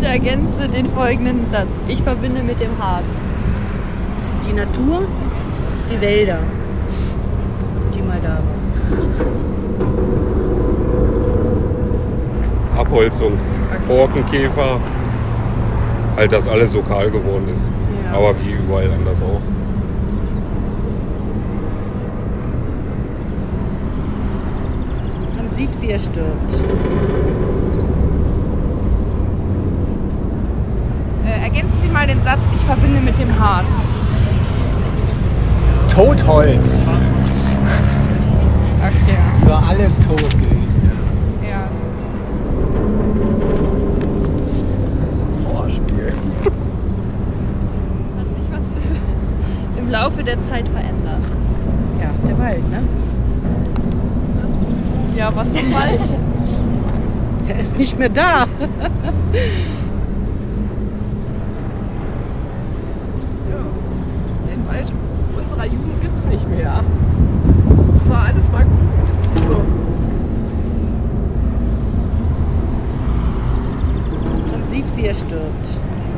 Bitte ergänze den folgenden Satz. Ich verbinde mit dem Harz. Die Natur, die Wälder, die mal da waren. Abholzung, Borkenkäfer. Halt, dass alles so kahl geworden ist. Ja. Aber wie überall anders auch. Man sieht, wie er stirbt. Ergänzen Sie mal den Satz, ich verbinde mit dem Harz. Totholz. Okay. Es war alles tot gewesen. Ja. Das ist ein Trauerspiel. Hat sich was im Laufe der Zeit verändert? Ja, der Wald, ne? Ja, was im Wald? Der ist nicht mehr da. Den Wald unserer Jugend gibt's nicht mehr. Das war alles mal gut. So. Man sieht, wie er stirbt.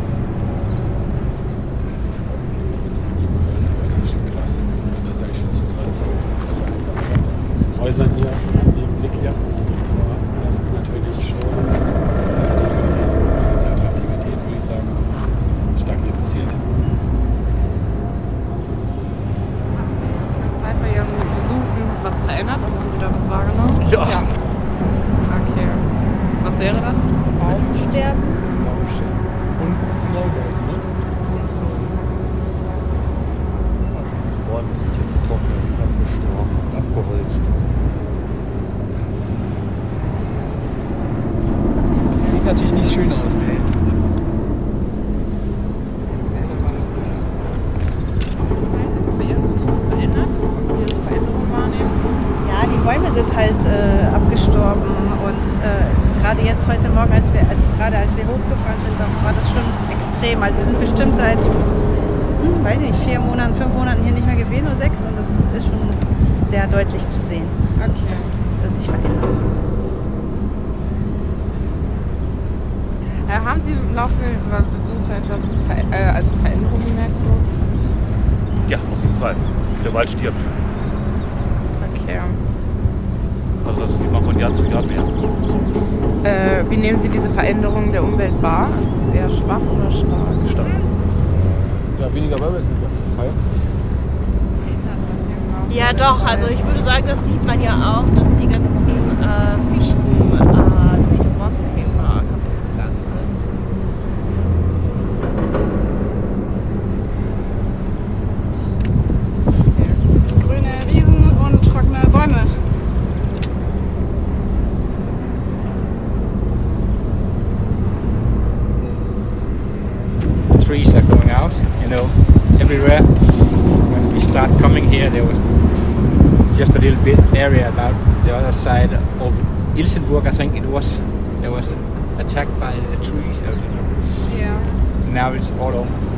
Das ist schon krass. Das ist eigentlich schon zu krass. Häusern hier, den Blick hier. Das ist natürlich schon heftig für die Attraktivität, würde ich sagen, stark reduziert. Zeit bei Ihren Besuchen was verändert? Also haben Sie da was wahrgenommen? Ja. Okay. Was wäre das? Baumsterben? Baumstämmen. Und Neubau, ne? Die Bäume sind hier vertrocknet, abgestorben und abgeholzt. Das sieht natürlich nicht schön aus, ey. Bei Ihren Besuchen verändert? Sie jetzt Veränderungen wahrnehmen? Ja, die Bäume sind halt abgestorben und gerade jetzt heute Morgen, als wir hochgefahren sind, da war das schon extrem. Also wir sind bestimmt seit, weiß nicht, 4 Monaten, 5 Monaten hier nicht mehr gewesen oder 6 und das ist schon sehr deutlich zu sehen, dass sich verändert hat. Haben Sie im Laufe Ihrer Besuche etwas also Veränderungen gemerkt? So? Ja, auf jeden Fall. Der Wald stirbt. Okay. Also das sieht man von Jahr zu Jahr mehr. Wie nehmen Sie diese Veränderungen der Umwelt wahr? Eher schwach oder stark? Stark. Ja, weniger Bäume sind auf jeden Fall. Ja doch, also ich würde sagen, das sieht man ja auch, dass die ganzen Fichten durch den Borkenkäfer kaputt gegangen sind. Grüne Wiesen und trockene Bäume. Trees are going out, everywhere. When we start coming here, there was just a little bit area about the other side of Ilsenburg, I think it was. There was attacked by the trees. Ja. Now it's all over.